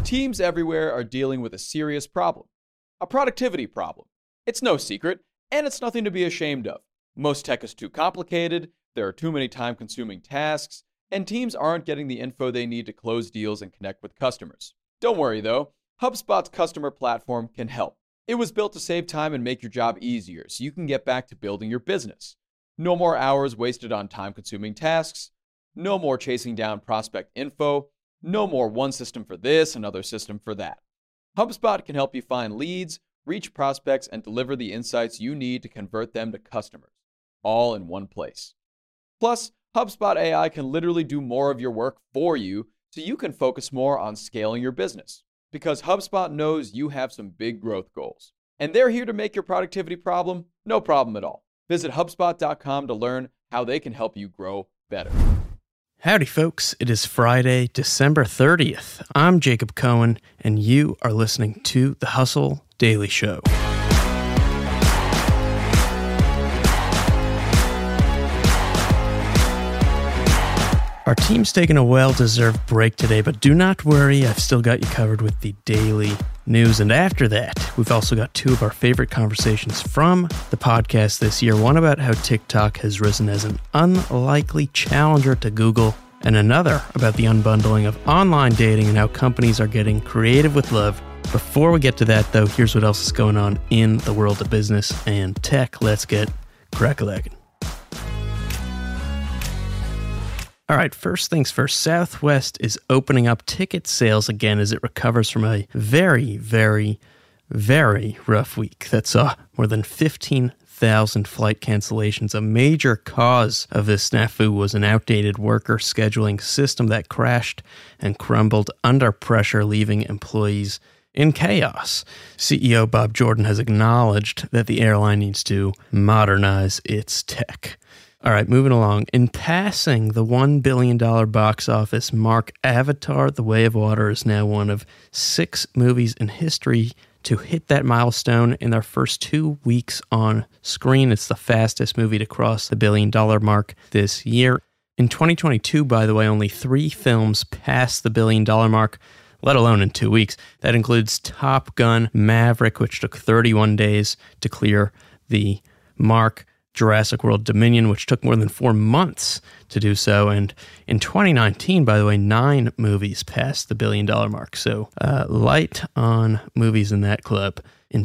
Teams everywhere are dealing with a serious problem, a productivity problem. It's no secret, and it's nothing to be ashamed of. Most tech is too complicated, there are too many time-consuming tasks, and teams aren't getting the info they need to close deals and connect with customers. Don't worry though, HubSpot's customer platform can help. It was built to save time and make your job easier so you can get back to building your business. No more hours wasted on time-consuming tasks, no more chasing down prospect info, no more one system for this, another system for that. HubSpot can help you find leads, reach prospects, and deliver the insights you need to convert them to customers, all in one place. Plus, HubSpot AI can literally do more of your work for you so you can focus more on scaling your business. Because HubSpot knows you have some big growth goals. And they're here to make your productivity problem no problem at all. Visit HubSpot.com to learn how they can help you grow better. Howdy, folks. It is Friday, December 30th. I'm Jacob Cohen, and you are listening to The Hustle Daily Show. Our team's taking a well-deserved break today, but do not worry, I've still got you covered with the daily news. And after that, we've also got two of our favorite conversations from the podcast this year. One about how TikTok has risen as an unlikely challenger to Google, and another about the unbundling of online dating and how companies are getting creative with love. Before we get to that, though, here's what else is going on in the world of business and tech. Let's get crack-a-lackin'. All right, first things first, Southwest is opening up ticket sales again as it recovers from a very, very, very rough week that saw more than 15,000 flight cancellations. A major cause of this snafu was an outdated worker scheduling system that crashed and crumbled under pressure, leaving employees in chaos. CEO Bob Jordan has acknowledged that the airline needs to modernize its tech. All right, moving along. In passing the $1 billion box office mark, Avatar: The Way of Water is now one of 6 movies in history to hit that milestone in their first 2 weeks on screen. It's the fastest movie to cross the $1 billion mark this year. In 2022, by the way, only 3 films passed the $1 billion mark, let alone in 2 weeks. That includes Top Gun: Maverick, which took 31 days to clear the mark, Jurassic World Dominion, which took more than 4 months to do so. And in 2019, by the way, 9 movies passed the $1 billion mark. So light on movies in that club in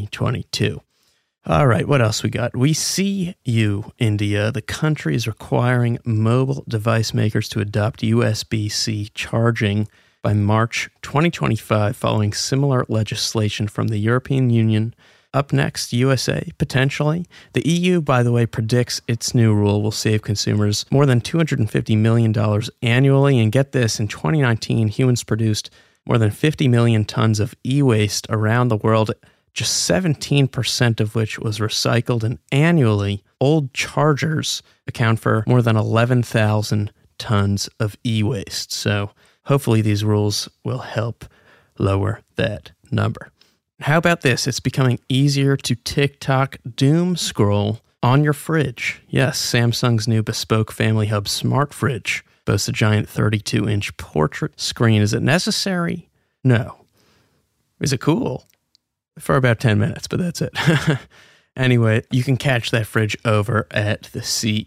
2022. All right, what else we got? We see you, India. The country is requiring mobile device makers to adopt USB-C charging by March 2025, following similar legislation from the European Union. Up next, USA, potentially. The EU, by the way, predicts its new rule will save consumers more than $250 million annually. And get this, in 2019, humans produced more than 50 million tons of e-waste around the world, just 17% of which was recycled. And annually, old chargers account for more than 11,000 tons of e-waste. So hopefully these rules will help lower that number. How about this? It's becoming easier to TikTok doom scroll on your fridge. Yes, Samsung's new bespoke Family Hub smart fridge boasts a giant 32-inch portrait screen. Is it necessary? No. Is it cool? For about 10 minutes, but that's it. Anyway, you can catch that fridge over at the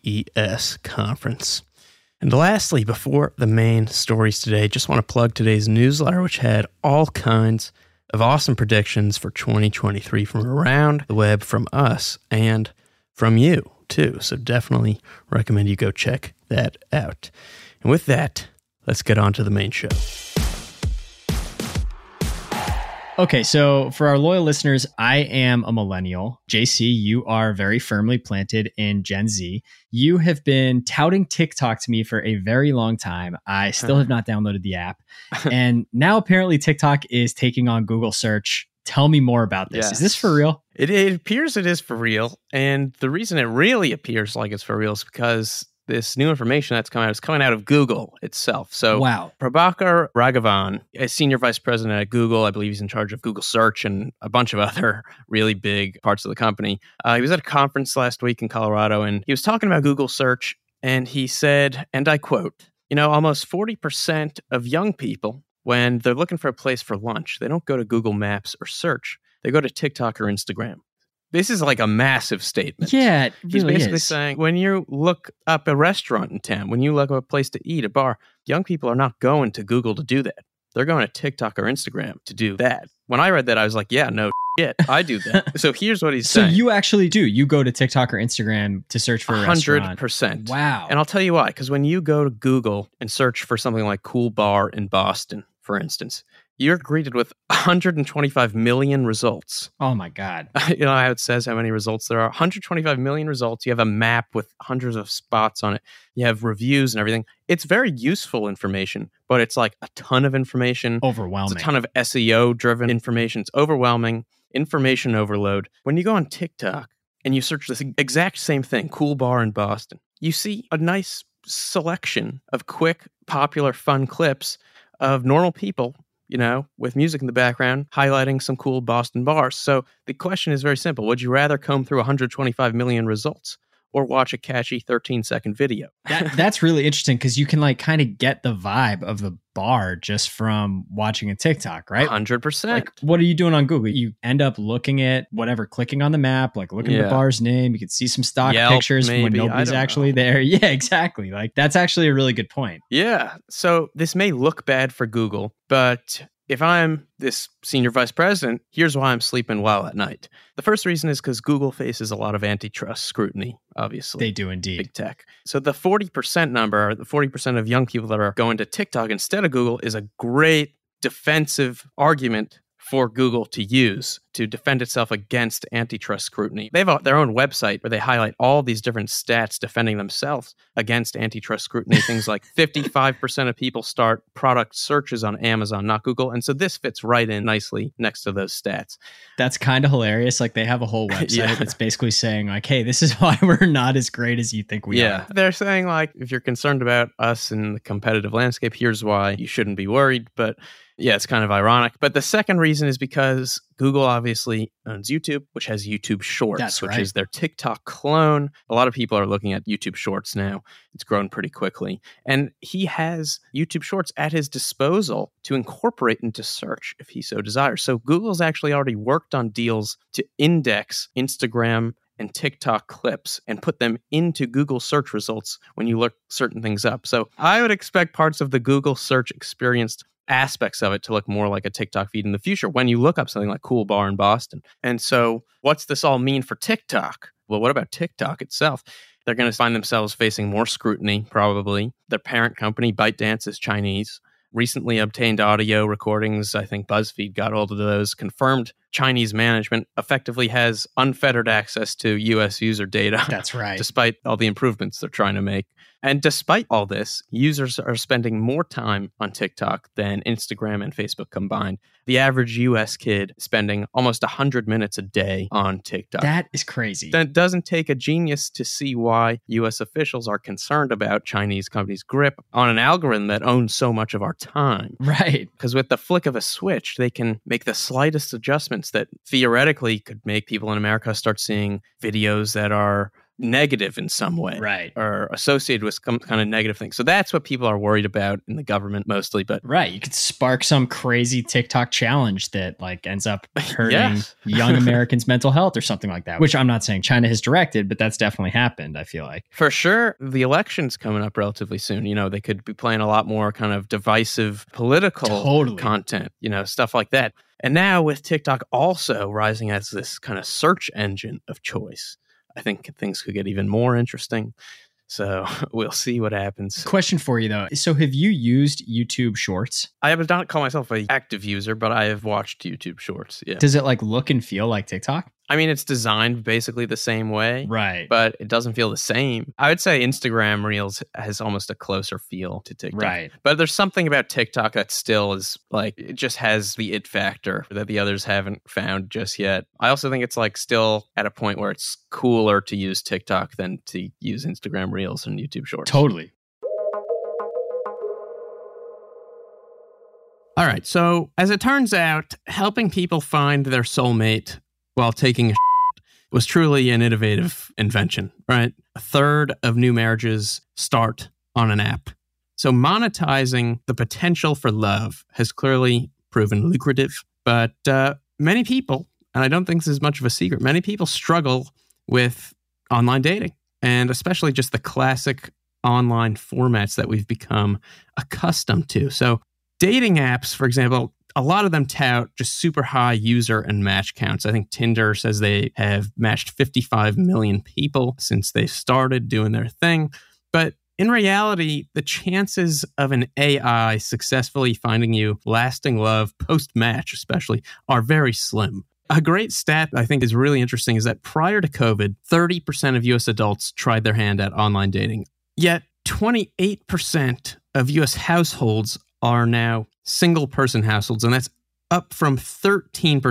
CES conference. And lastly, before the main stories today, just want to plug today's newsletter, which had all kinds of awesome predictions for 2023 from around the web, from us, and from you, too. So definitely recommend you go check that out. And with that, let's get on to the main show. Okay, so for our loyal listeners, I am a millennial. JC, you are very firmly planted in Gen Z. You have been touting TikTok to me for a very long time. I still have not downloaded the app. And now apparently TikTok is taking on Google search. Tell me more about this. Yes. Is this for real? It appears it is for real. And the reason it really appears like it's for real is because this new information that's coming out is coming out of Google itself. So wow. Prabhakar Raghavan, a senior vice president at Google, I believe he's in charge of Google Search and a bunch of other really big parts of the company. He was at a conference last week in Colorado, and he was talking about Google Search, and he said, and I quote, almost 40% of young people when they're looking for a place for lunch, they don't go to Google Maps or search. They go to TikTok or Instagram. This is like a massive statement. Yeah, it He's really basically is. saying when you look up a restaurant in town, when you look up a place to eat, a bar, young people are not going to Google to do that. They're going to TikTok or Instagram to do that. When I read that, I was like, yeah, no shit, I do that. So here's what he's saying. So you actually do. You go to TikTok or Instagram to search for a restaurant. 100%. Wow. And I'll tell you why. Because when you go to Google and search for something like Cool Bar in Boston, for instance, you're greeted with 125 million results. Oh my God. You know how it says how many results there are? 125 million results. You have a map with hundreds of spots on it. You have reviews and everything. It's very useful information, but it's like a ton of information. Overwhelming. It's a ton of SEO-driven information. It's overwhelming. Information overload. When you go on TikTok and you search this exact same thing, Cool Bar in Boston, you see a nice selection of quick, popular, fun clips of normal people, you know, with music in the background, highlighting some cool Boston bars. So the question is very simple. Would you rather comb through 125 million results or watch a catchy 13-second video? That's really interesting because you can like kind of get the vibe of the bar just from watching a TikTok, right? 100%. Like, what are you doing on Google? You end up looking at whatever, clicking on the map, like looking at the bar's name. You can see some stock Yelp, pictures when maybe. nobody's actually there. Yeah, exactly. Like, that's actually a really good point. Yeah. So this may look bad for Google, but if I'm this senior vice president, here's why I'm sleeping well at night. The first reason is because Google faces a lot of antitrust scrutiny, obviously. They do indeed. Big tech. So the 40% number, the 40% of young people that are going to TikTok instead of Google is a great defensive argument for Google to use to defend itself against antitrust scrutiny. They have their own website where they highlight all these different stats defending themselves against antitrust scrutiny. Things like 55% of people start product searches on Amazon, not Google. And so this fits right in nicely next to those stats. That's kind of hilarious. Like, they have a whole website that's basically saying like, hey, this is why we're not as great as you think we are. They're saying like, if you're concerned about us in the competitive landscape, here's why you shouldn't be worried. But yeah, it's kind of ironic. But the second reason is because Google obviously owns YouTube, which has YouTube Shorts, which is their TikTok clone. A lot of people are looking at YouTube Shorts now. It's grown pretty quickly. And he has YouTube Shorts at his disposal to incorporate into search if he so desires. So Google's actually already worked on deals to index Instagram and TikTok clips and put them into Google search results when you look certain things up. So I would expect parts of the Google search experience, aspects of it, to look more like a TikTok feed in the future when you look up something like Cool Bar in Boston. And so what's this all mean for TikTok? Well, what about TikTok itself? They're going to find themselves facing more scrutiny, probably. Their parent company, ByteDance, is Chinese. Recently obtained audio recordings, I think BuzzFeed got hold of those, confirmed Chinese management effectively has unfettered access to U.S. user data. That's right. Despite all the improvements they're trying to make. And despite all this, users are spending more time on TikTok than Instagram and Facebook combined. The average U.S. kid spending almost 100 minutes a day on TikTok. That is crazy. That doesn't take a genius to see why U.S. officials are concerned about Chinese companies' grip on an algorithm that owns so much of our time. Right. Because with the flick of a switch, they can make the slightest adjustments that theoretically could make people in America start seeing videos that are negative in some way, right, or associated with some kind of negative thing. So that's what people are worried about in the government mostly. But right, you could spark some crazy TikTok challenge that like ends up hurting young Americans' mental health or something like that, which I'm not saying China has directed, but that's definitely happened, I feel like. For sure, the election's coming up relatively soon. You know, they could be playing a lot more kind of divisive political content, you know, stuff like that. And now with TikTok also rising as this kind of search engine of choice, I think things could get even more interesting. So we'll see what happens. Question for you, though. So have you used YouTube Shorts? I would not call myself an active user, but I have watched YouTube Shorts. Yeah. Does it like look and feel like TikTok? I mean, it's designed basically the same way. Right. But it doesn't feel the same. I would say Instagram Reels has almost a closer feel to TikTok. Right. But there's something about TikTok that still is like, it just has the it factor that the others haven't found just yet. I also think it's like still at a point where it's cooler to use TikTok than to use Instagram Reels and YouTube Shorts. Totally. All right. So as it turns out, helping people find their soulmate while taking a was truly an innovative invention, right? A third of new marriages start on an app. So monetizing the potential for love has clearly proven lucrative, but many people, and I don't think this is much of a secret, many people struggle with online dating, and especially just the classic online formats that we've become accustomed to. So dating apps, for example, a lot of them tout just super high user and match counts. I think Tinder says they have matched 55 million people since they started doing their thing. But in reality, the chances of an AI successfully finding you lasting love post-match especially are very slim. A great stat I think is really interesting is that prior to COVID, 30% of US adults tried their hand at online dating. Yet 28% of US households are now single-person households, and that's up from 13% in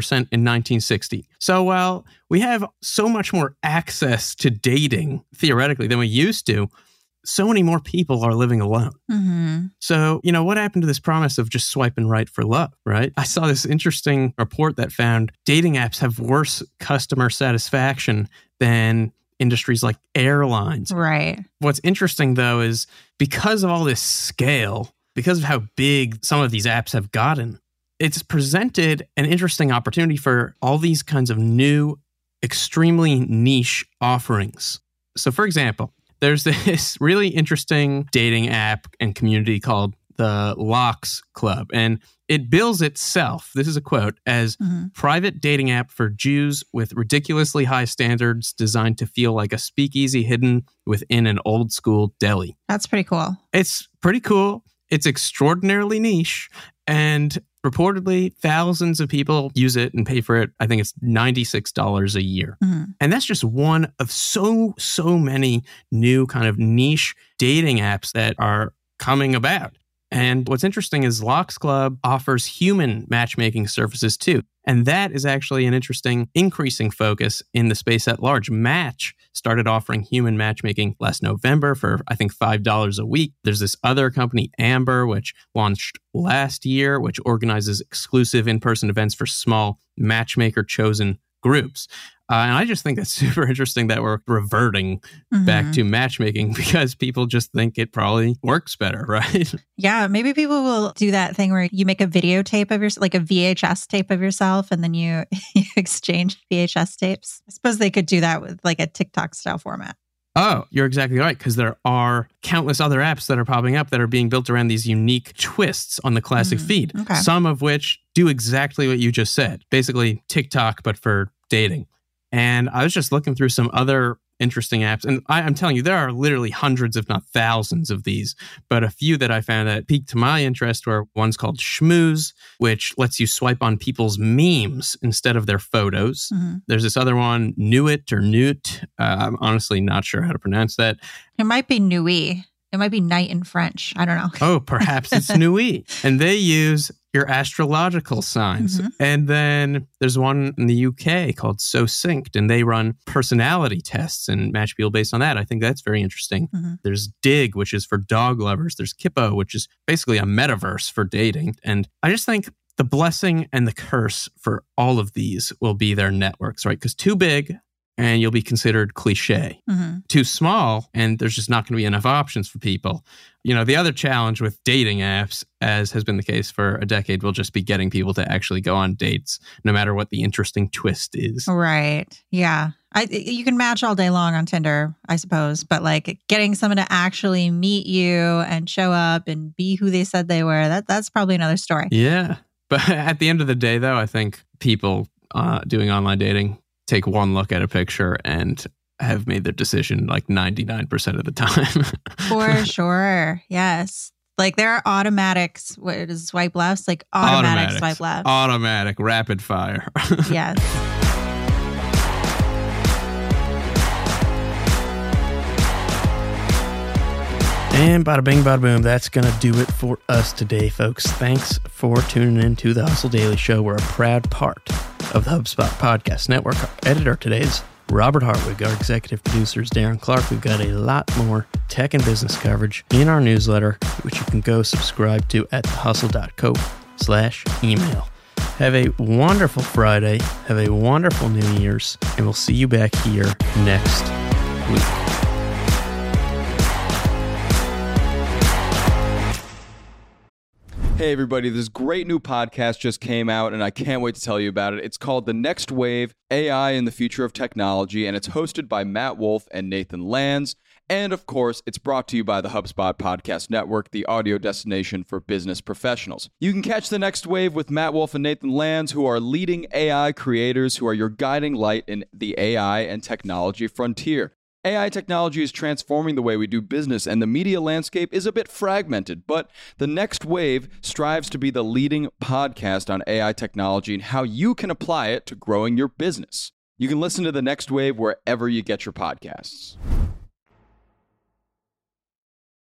1960. So while we have so much more access to dating, theoretically, than we used to, so many more people are living alone. Mm-hmm. So, what happened to this promise of just swiping right for love, right? I saw this interesting report that found dating apps have worse customer satisfaction than industries like airlines. Right. What's interesting, though, is because of all this scale, because of how big some of these apps have gotten, it's presented an interesting opportunity for all these kinds of new, extremely niche offerings. So, for example, there's this really interesting dating app and community called the Locks Club, and it bills itself, this is a quote, as private dating app for Jews with ridiculously high standards designed to feel like a speakeasy hidden within an old school deli. That's pretty cool. It's pretty cool. It's extraordinarily niche, and reportedly thousands of people use it and pay for it. I think it's $96 a year. And that's just one of so many new kind of niche dating apps that are coming about. And what's interesting is Locks Club offers human matchmaking services too. And that is actually an interesting increasing focus in the space at large. Match started offering human matchmaking last November for, I think, $5 a week. There's this other company, Amber, which launched last year, which organizes exclusive in-person events for small matchmaker-chosen groups. And I just think that's super interesting that we're reverting back to matchmaking because people just think it probably works better, right? Yeah, maybe people will do that thing where you make a videotape of yourself, like a VHS tape of yourself, and then you exchange VHS tapes. I suppose they could do that with like a TikTok style format. Oh, you're exactly right, because there are countless other apps that are popping up that are being built around these unique twists on the classic feed, some of which do exactly what you just said. Basically, TikTok, but for dating. And I was just looking through some other interesting apps. And I'm telling you, there are literally hundreds, if not thousands of these. But a few that I found that piqued my interest were one's called Schmooze, which lets you swipe on people's memes instead of their photos. There's this other one, Nuit or Newt. I'm honestly not sure how to pronounce that. It might be Nuit. It might be night in French. I don't know. Oh, perhaps it's Nuit. And they use your astrological signs. And then there's one in the UK called So Synced, and they run personality tests and match people based on that. I think that's very interesting. There's Dig, which is for dog lovers. There's Kippo, which is basically a metaverse for dating. And I just think the blessing and the curse for all of these will be their networks, right? Because too big, and you'll be considered cliche. Too small, and there's just not going to be enough options for people. The other challenge with dating apps, as has been the case for a decade, will just be getting people to actually go on dates, no matter what the interesting twist is. Right. Yeah. You can match all day long on Tinder, I suppose, but like getting someone to actually meet you and show up and be who they said they were, that's probably another story. Yeah. But at the end of the day, though, I think people doing online dating take one look at a picture and have made their decision like 99% of the time. For sure. Yes. Like there are automatics. What is swipe left? Like automatic swipe left. Automatic, rapid fire. Yes. And bada bing, bada boom. That's going to do it for us today, folks. Thanks for tuning in to the Hustle Daily Show. We're a proud part of the HubSpot Podcast Network. Our editor today is Robert Hartwig. Our executive producer is Darren Clark. We've got a lot more tech and business coverage in our newsletter, which you can go subscribe to at thehustle.co/email. Have a wonderful Friday. Have a wonderful New Year's. And we'll see you back here next week. Hey everybody, this great new podcast just came out and I can't wait to tell you about it. It's called The Next Wave, AI in the Future of Technology, and it's hosted by Matt Wolf and Nathan Lands. And of course, it's brought to you by the HubSpot Podcast Network, the audio destination for business professionals. You can catch The Next Wave with Matt Wolf and Nathan Lands, who are leading AI creators who are your guiding light in the AI and technology frontier. AI technology is transforming the way we do business, and the media landscape is a bit fragmented, but The Next Wave strives to be the leading podcast on AI technology and how you can apply it to growing your business. You can listen to The Next Wave wherever you get your podcasts.